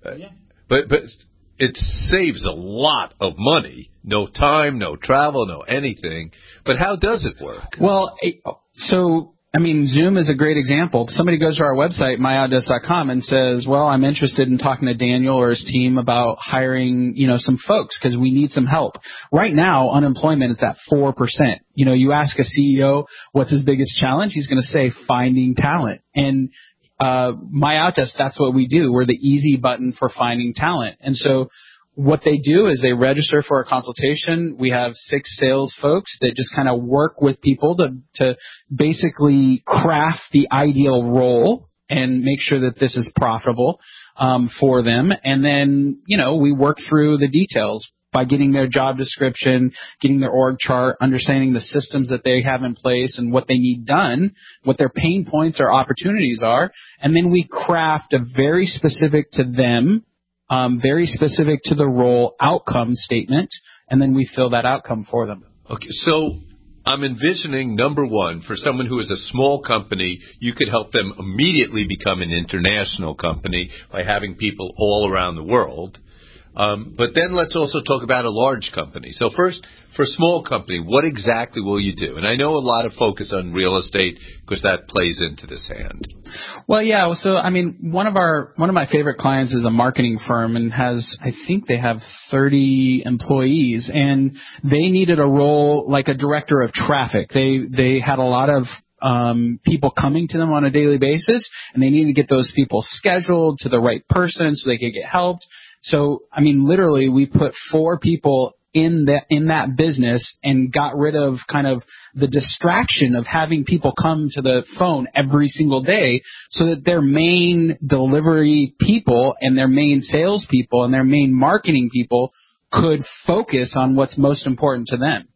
[SPEAKER 16] But, but it saves a lot of money. No time, no travel, no anything. But how does it work?
[SPEAKER 17] Well, so... I mean, Zoom is a great example. Somebody goes to our website, my outdesk dot com, and says, well, I'm interested in talking to Daniel or his team about hiring, you know, some folks because we need some help. Right now, unemployment is at four percent. You know, you ask a C E O what's his biggest challenge, he's going to say finding talent. And uh, My Outdesk, that's what we do. We're the easy button for finding talent. And so what they do is they register for a consultation. We have six sales folks that just kind of work with people to, to basically craft the ideal role and make sure that this is profitable um, for them. And then, you know, we work through the details by getting their job description, getting their org chart, understanding the systems that they have in place and what they need done, what their pain points or opportunities are. And then we craft a very specific to them, Um, very specific to the role outcome statement, and then we fill that outcome for them.
[SPEAKER 16] Okay, so I'm envisioning, number one, for someone who is a small company, you could help them immediately become an international company by having people all around the world. Um, but then let's also talk about a large company. So first, for a small company, what exactly will you do? And I know a lot of focus on real estate because that plays into this hand.
[SPEAKER 17] Well, yeah. So, I mean, one of our one of my favorite clients is a marketing firm and has, I think they have thirty employees, and they needed a role like a director of traffic. They they had a lot of um, people coming to them on a daily basis, and they needed to get those people scheduled to the right person so they could get helped. So, I mean, literally, we put four people in that in that business and got rid of kind of the distraction of having people come to the phone every single day, so that their main delivery people and their main sales people and their main marketing people could focus on what's most important to them.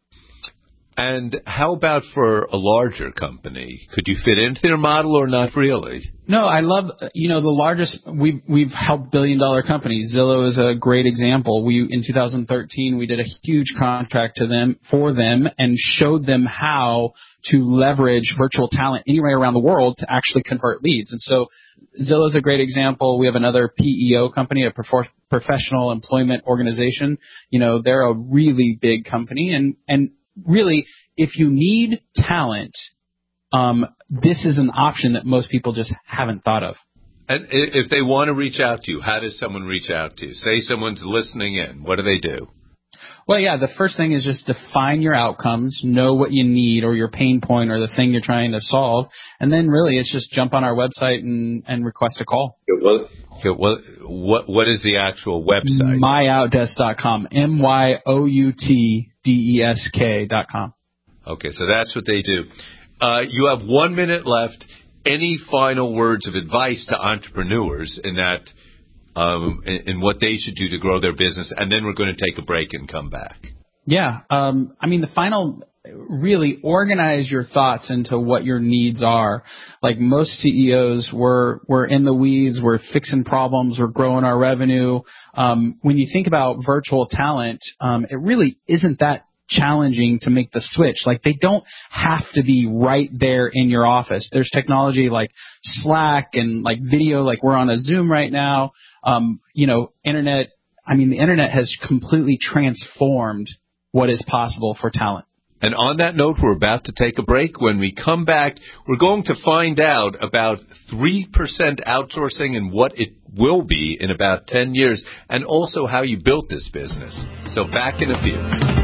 [SPEAKER 16] And how about for a larger company? Could you fit into their model or not really?
[SPEAKER 17] No, I love, you know, the largest, we've, we've helped billion dollar companies. Zillow is a great example. We, in two thousand thirteen, we did a huge contract to them, for them, and showed them how to leverage virtual talent anywhere around the world to actually convert leads. And so Zillow is a great example. We have another P E O company, a prof- professional employment organization. You know, they're a really big company, and, and really, if you need talent, um, this is an option that most people just haven't thought of.
[SPEAKER 16] And if they want to reach out to you, how does someone reach out to you? Say someone's listening in. What do they do?
[SPEAKER 17] Well, yeah, the first thing is just define your outcomes, know what you need or your pain point or the thing you're trying to solve, and then really it's just jump on our website and, and request a call.
[SPEAKER 16] Well, what, what, what is the actual website?
[SPEAKER 17] my outdesk dot com, M Y O U T D E S K dot com.
[SPEAKER 16] Okay, so that's what they do. Uh, you have one minute left. Any final words of advice to entrepreneurs in that, um, in, in what they should do to grow their business? And then we're going to take a break and come back.
[SPEAKER 17] Yeah, um, I mean, the final, really organize your thoughts into what your needs are. Like most C E Os, we're, we're in the weeds, we're fixing problems, we're growing our revenue. Um, when you think about virtual talent, um, it really isn't that challenging to make the switch. Like, they don't have to be right there in your office. There's technology like Slack and like video, like we're on a Zoom right now. Um, you know, internet, I mean, the internet has completely transformed what is possible for talent.
[SPEAKER 16] And on that note, we're about to take a break. When we come back, we're going to find out about three percent outsourcing and what it will be in about ten years, and also how you built this business. So back in a few.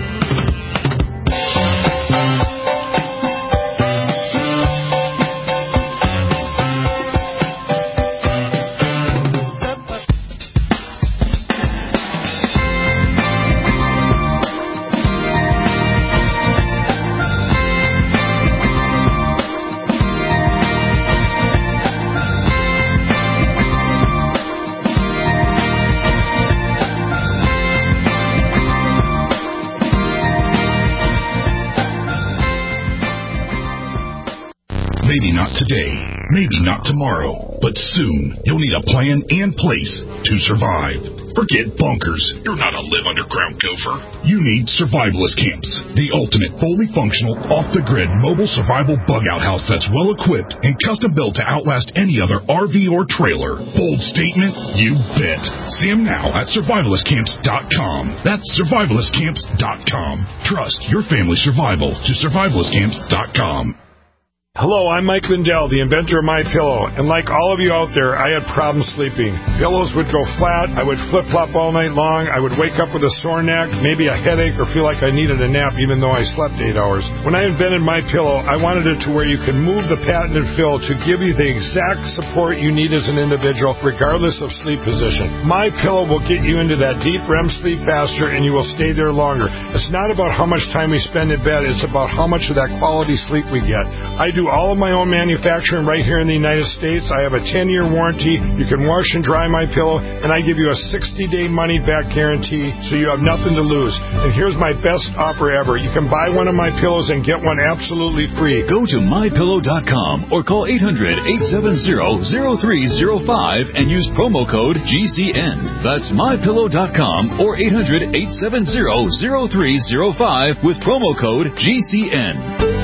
[SPEAKER 18] Maybe not today, maybe not tomorrow, but soon you'll need a plan and place to survive. Forget bunkers. You're not a live underground gopher. You need Survivalist Camps, the ultimate fully functional, off-the-grid mobile survival bug-out house that's well-equipped and custom-built to outlast any other R V or trailer. Bold statement? You bet. See them now at survivalist camps dot com. That's survivalist camps dot com. Trust your family's survival to survivalist camps dot com.
[SPEAKER 19] Hello, I'm Mike Lindell, the inventor of MyPillow, and like all of you out there, I had problems sleeping. Pillows would go flat, I would flip-flop all night long, I would wake up with a sore neck, maybe a headache, or feel like I needed a nap even though I slept eight hours. When I invented MyPillow, I wanted it to where you can move the patented fill to give you the exact support you need as an individual, regardless of sleep position. MyPillow will get you into that deep R E M sleep faster, and you will stay there longer. It's not about how much time we spend in bed, it's about how much of that quality sleep we get. I do all of my own manufacturing right here in the United States. I have a ten-year warranty. You can wash and dry my pillow, and I give you a sixty-day money-back guarantee, so you have nothing to lose. And here's my best offer ever. You can buy one of my pillows and get one absolutely free.
[SPEAKER 20] Go to my pillow dot com or call eight hundred, eight seven zero, zero three zero five and use promo code G C N. That's my pillow dot com or eight hundred, eight seven zero, zero three zero five with promo code G C N.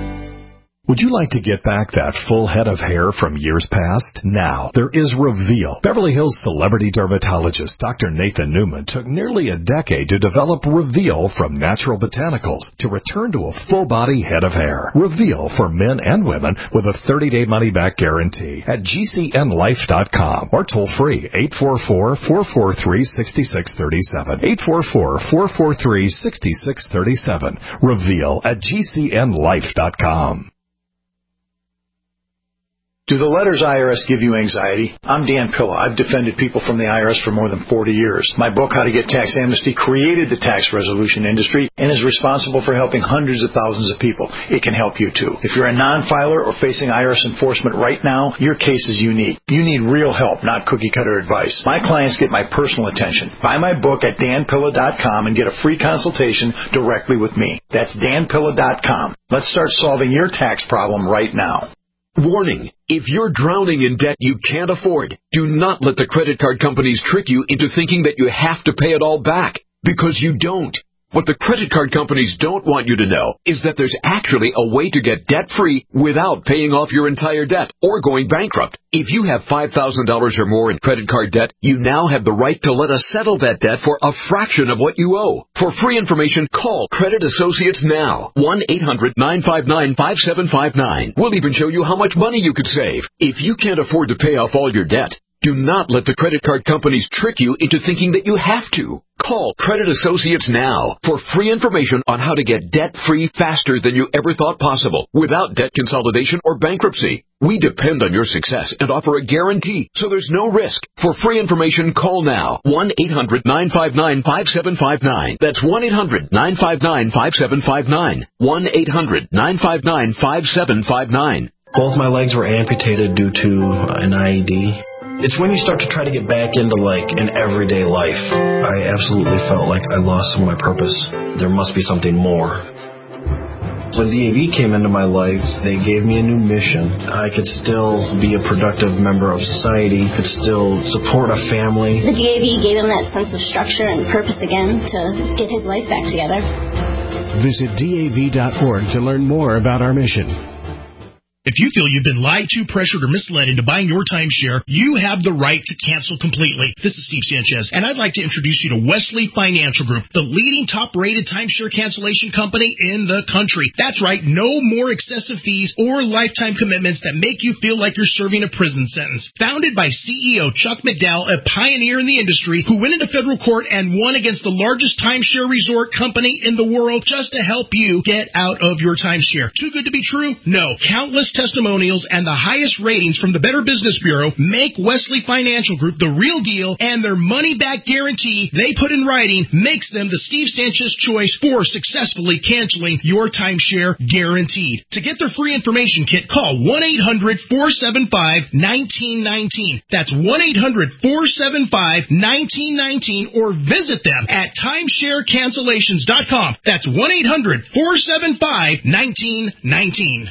[SPEAKER 1] Would you like to get back that full head of hair from years past? Now, there is Reveal. Beverly Hills celebrity dermatologist Doctor Nathan Newman took nearly a decade to develop Reveal from Natural Botanicals to return to a full-body head of hair. Reveal for men and women with a thirty-day money-back guarantee at G C N life dot com or toll-free eight four four, four four three, six six three seven. eight four four, four four three, six six three seven. Reveal at G C N life dot com.
[SPEAKER 21] Do the letters I R S give you anxiety? I'm Dan Pilla. I've defended people from the I R S for more than forty years. My book, How to Get Tax Amnesty, created the tax resolution industry and is responsible for helping hundreds of thousands of people. It can help you too. If you're a non-filer or facing I R S enforcement right now, your case is unique. You need real help, not cookie-cutter advice. My clients get my personal attention. Buy my book at dan pilla dot com and get a free consultation directly with me. That's dan pilla dot com. Let's start solving your tax problem right now.
[SPEAKER 22] Warning, if you're drowning in debt you can't afford, do not let the credit card companies trick you into thinking that you have to pay it all back, because you don't. What the credit card companies don't want you to know is that there's actually a way to get debt-free without paying off your entire debt or going bankrupt. If you have five thousand dollars or more in credit card debt, you now have the right to let us settle that debt for a fraction of what you owe. For free information, call Credit Associates now. one eight hundred, nine five nine, five seven five nine. We'll even show you how much money you could save. If you can't afford to pay off all your debt, do not let the credit card companies trick you into thinking that you have to. Call Credit Associates now for free information on how to get debt-free faster than you ever thought possible without debt consolidation or bankruptcy. We depend on your success and offer a guarantee, so there's no risk. For free information, call now. one eight hundred, nine five nine, five seven five nine. That's one eight hundred, nine five nine, five seven five nine. one eight hundred, nine five nine, five seven five nine.
[SPEAKER 23] Both my legs were amputated due to an I E D. It's when you start to try to get back into, like, an everyday life. I absolutely felt like I lost some of my purpose. There must be something more. When D A V came into my life, they gave me a new mission. I could still be a productive member of society, could still support a family.
[SPEAKER 24] The D A V gave him that sense of structure and purpose again to get his life back together.
[SPEAKER 25] Visit D A V dot org to learn more about our mission.
[SPEAKER 14] If you feel you've been lied to, pressured, or misled into buying your timeshare, you have the right to cancel completely. This is Steve Sanchez, and I'd like to introduce you to Wesley Financial Group, the leading top-rated timeshare cancellation company in the country. That's right, no more excessive fees or lifetime commitments that make you feel like you're serving a prison sentence. Founded by C E O Chuck McDowell, a pioneer in the industry who went into federal court and won against the largest timeshare resort company in the world just to help you get out of your timeshare. Too good to be true? No. Countless testimonials and the highest ratings from the Better Business Bureau make Wesley Financial Group the real deal, and their money-back guarantee they put in writing makes them the Steve Sanchez choice for successfully canceling your timeshare guaranteed. To get their free information kit, call one eight hundred four seven five one nine one nine. That's one eight hundred four seven five one nine one nine, or visit them at timeshare cancellations dot com. That's one eight hundred four seven five one nine one nine.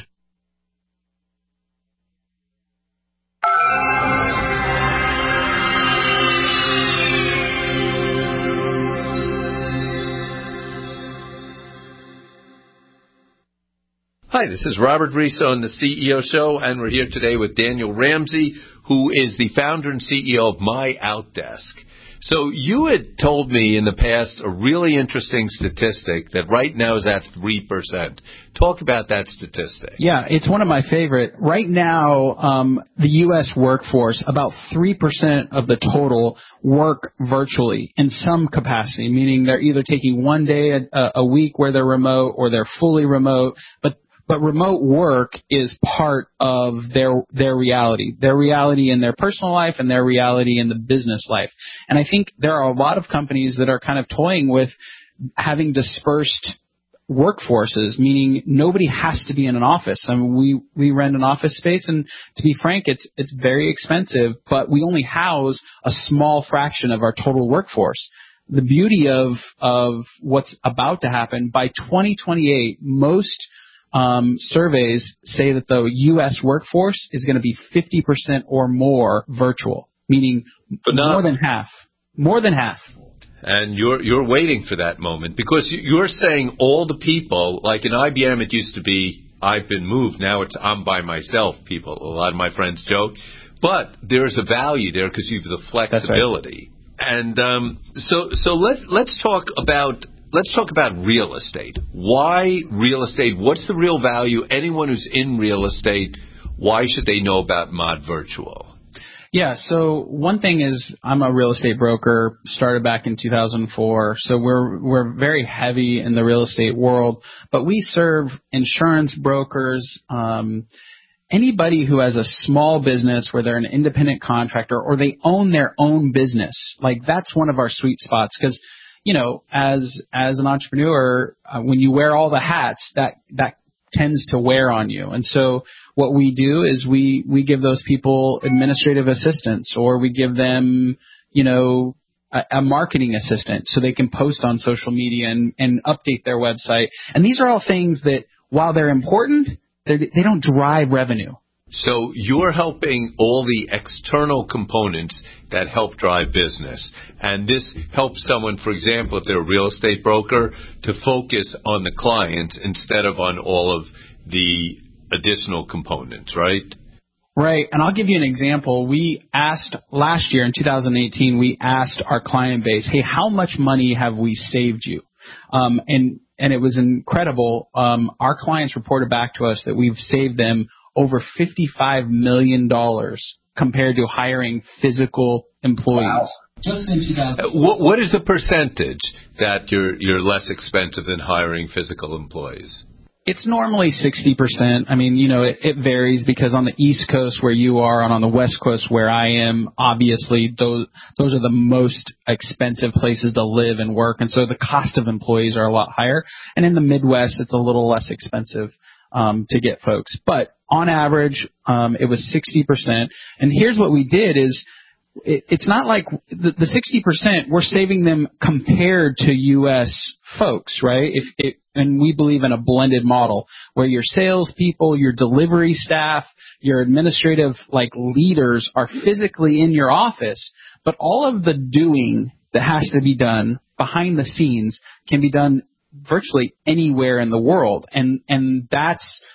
[SPEAKER 16] Hi, this is Robert Riso on the C E O Show, and we're here today with Daniel Ramsey, who is the founder and C E O of My Outdesk. So you had told me in the past a really interesting statistic that right now is at three percent. Talk about that statistic.
[SPEAKER 17] Yeah, it's one of my favorite. Right now, um, the U S workforce, about three percent of the total work virtually in some capacity, meaning they're either taking one day a, a week where they're remote or they're fully remote, but But remote work is part of their their reality, their reality in their personal life and their reality in the business life. And I think there are a lot of companies that are kind of toying with having dispersed workforces, meaning nobody has to be in an office. I mean, we, we rent an office space, and to be frank, it's it's very expensive, but we only house a small fraction of our total workforce. The beauty of of what's about to happen, by twenty twenty-eight, most Um, surveys say that the U S workforce is going to be fifty percent or more virtual, meaning more than half. More than half.
[SPEAKER 16] And you're you're waiting for that moment, because you're saying all the people, like in I B M it used to be, I've been moved, now it's I'm by myself, people. A lot of my friends joke. But there's a value there because you have the flexibility. Right. And um, so so let's, let's talk about... Let's talk about real estate. Why real estate? What's the real value? Anyone who's in real estate, why should they know about Mod Virtual?
[SPEAKER 17] Yeah, so one thing is I'm a real estate broker, started back in two thousand four, so we're we're very heavy in the real estate world, but we serve insurance brokers, um, anybody who has a small business where they're an independent contractor or they own their own business. Like, that's one of our sweet spots, because you know, as as an entrepreneur, uh, when you wear all the hats, that that tends to wear on you. And so what we do is we we give those people administrative assistance, or we give them, you know, a, a marketing assistant so they can post on social media and, and update their website. And these are all things that, while they're important, they they don't drive revenue.
[SPEAKER 16] So you're helping all the external components that help drive business. And this helps someone, for example, if they're a real estate broker, to focus on the clients instead of on all of the additional components, right?
[SPEAKER 17] Right. And I'll give you an example. We asked last year in two thousand eighteen, we asked our client base, hey, how much money have we saved you? Um, and, and it was incredible. Um, our clients reported back to us that we've saved them over fifty-five million dollars compared to hiring physical employees. Wow. Just in two thousand.
[SPEAKER 16] What, what is the percentage that you're you're less expensive than hiring physical employees?
[SPEAKER 17] It's normally sixty percent. I mean, you know, it, it varies, because on the East Coast where you are and on the West Coast where I am, obviously those those are the most expensive places to live and work, and so the cost of employees are a lot higher. And in the Midwest, it's a little less expensive um, to get folks. But on average, um, it was sixty percent. And here's what we did is, it, it's not like the, the sixty percent, we're saving them compared to U S folks, right? If it, and we believe in a blended model where your salespeople, your delivery staff, your administrative like leaders are physically in your office, but all of the doing that has to be done behind the scenes can be done virtually anywhere in the world. And, and that's,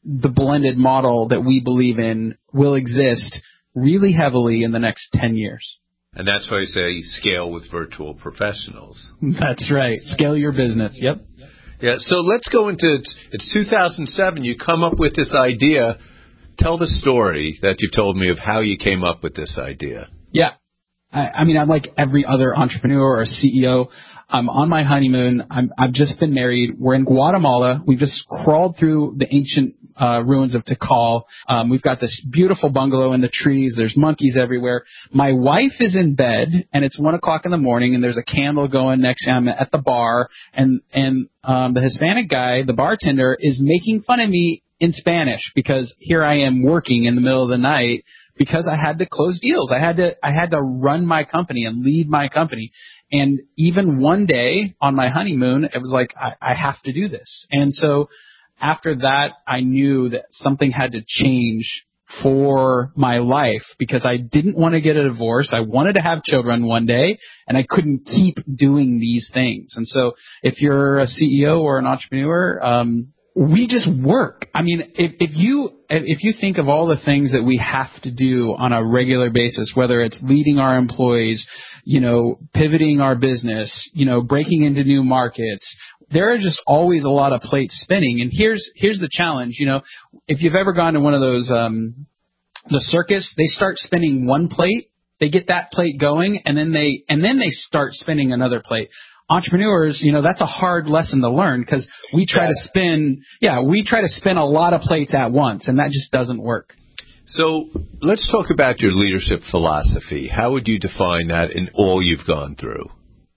[SPEAKER 17] the blended model that we believe in will exist really heavily in the next ten years.
[SPEAKER 16] And that's why I say scale with virtual professionals.
[SPEAKER 17] That's right. Scale your business. Yep.
[SPEAKER 16] Yeah. So let's go into, it's, it's two thousand seven. You come up with this idea. Tell the story that you've told me of how you came up with this idea.
[SPEAKER 17] Yeah. I, I mean, I'm like every other entrepreneur or C E O. I'm on my honeymoon. I'm, I've just been married. We're in Guatemala. We've just crawled through the ancient uh, ruins of Tikal. Um, we've got this beautiful bungalow in the trees. There's monkeys everywhere. My wife is in bed, and it's one o'clock in the morning, and there's a candle going next to him at the bar, and and um, the Hispanic guy, the bartender, is making fun of me in Spanish because here I am working in the middle of the night because I had to close deals. I had to I had to run my company and lead my company. And even one day on my honeymoon, it was like, I, I have to do this. And so after that, I knew that something had to change for my life because I didn't want to get a divorce. I wanted to have children one day, and I couldn't keep doing these things. And so if you're a C E O or an entrepreneur, um, we just work. I mean, if, if you if you think of all the things that we have to do on a regular basis, whether it's leading our employees, you know, pivoting our business, you know, breaking into new markets, there are just always a lot of plates spinning. And here's here's the challenge. You know, if you've ever gone to one of those um, the circus, they start spinning one plate, they get that plate going, and then they and then they start spinning another plate. Entrepreneurs, you know, that's a hard lesson to learn because we try to spin, yeah, we try to spin a lot of plates at once, and that just doesn't work.
[SPEAKER 16] So let's talk about your leadership philosophy. How would you define that in all you've gone through?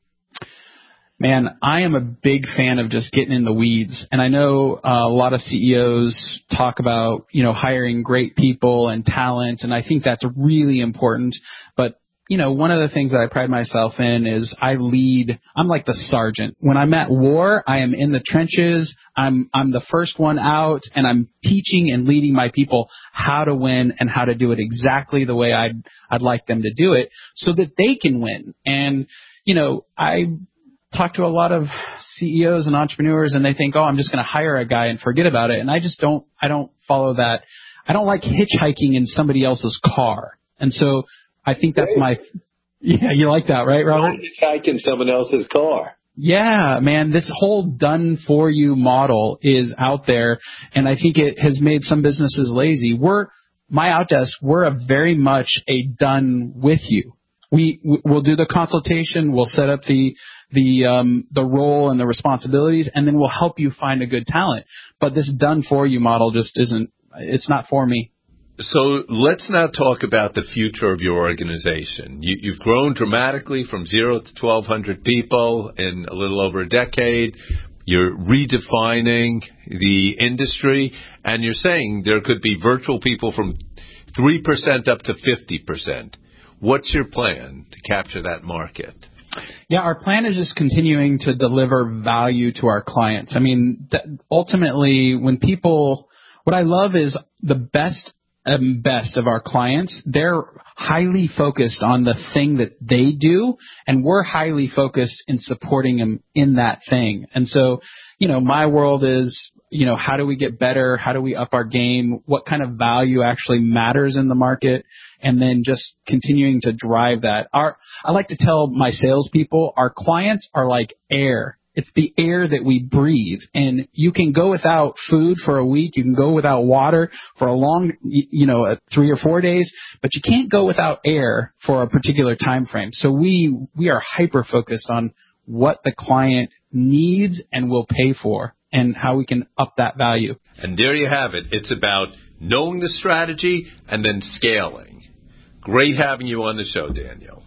[SPEAKER 17] Man, I am a big fan of just getting in the weeds. And I know uh, a lot of C E Os talk about, you know, hiring great people and talent, and I think that's really important. But you know, one of the things that I pride myself in is I lead. I'm like the sergeant. When I'm at war, I am in the trenches. I'm I'm the first one out, and I'm teaching and leading my people how to win and how to do it exactly the way I'd I'd like them to do it, so that they can win. And you know, I talk to a lot of C E Os and entrepreneurs, and they think, oh, I'm just going to hire a guy and forget about it. And I just don't. I don't follow that. I don't like hitchhiking in somebody else's car, and so. I think that's my, yeah, you like that, right, Robert?
[SPEAKER 16] Hitchhike in someone else's car.
[SPEAKER 17] Yeah, man, this whole done for you model is out there, and I think it has made some businesses lazy. We're, my Outdesk, we're a very much a done with you. We, we'll do the consultation, we'll set up the, the, um, the role and the responsibilities, and then we'll help you find a good talent. But this done for you model just isn't, it's not for me.
[SPEAKER 16] So let's now talk about the future of your organization. You, you've grown dramatically from zero to twelve hundred people in a little over a decade. You're redefining the industry, and you're saying there could be virtual people from three percent up to fifty percent. What's your plan to capture that market?
[SPEAKER 17] Yeah, our plan is just continuing to deliver value to our clients. I mean, th- ultimately, when people, what I love is the best Um, best of our clients, they're highly focused on the thing that they do, and we're highly focused in supporting them in that thing. And so, you know, my world is, you know, how do we get better? How do we up our game? What kind of value actually matters in the market? And then just continuing to drive that. Our, I like to tell my salespeople, our clients are like air. It's the air that we breathe, and you can go without food for a week. You can go without water for a long, you know, three or four days, but you can't go without air for a particular time frame. So we, we are hyper focused on what the client needs and will pay for and how we can up that value.
[SPEAKER 16] And there you have it. It's about knowing the strategy and then scaling. Great having you on the show, Daniel.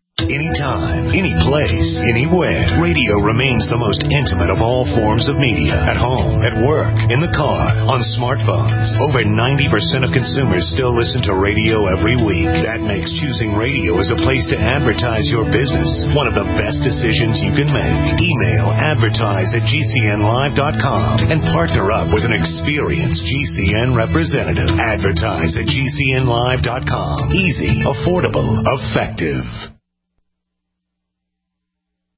[SPEAKER 11] Anytime, any place, anywhere. Radio remains the most intimate of all forms of media. At home, at work, in the car, on smartphones. Over ninety percent of consumers still listen to radio every week. That makes choosing radio as a place to advertise your business one of the best decisions you can make. Email advertise at G C N live dot com and partner up with an experienced G C N representative. Advertise at G C N live dot com. Easy, affordable, effective.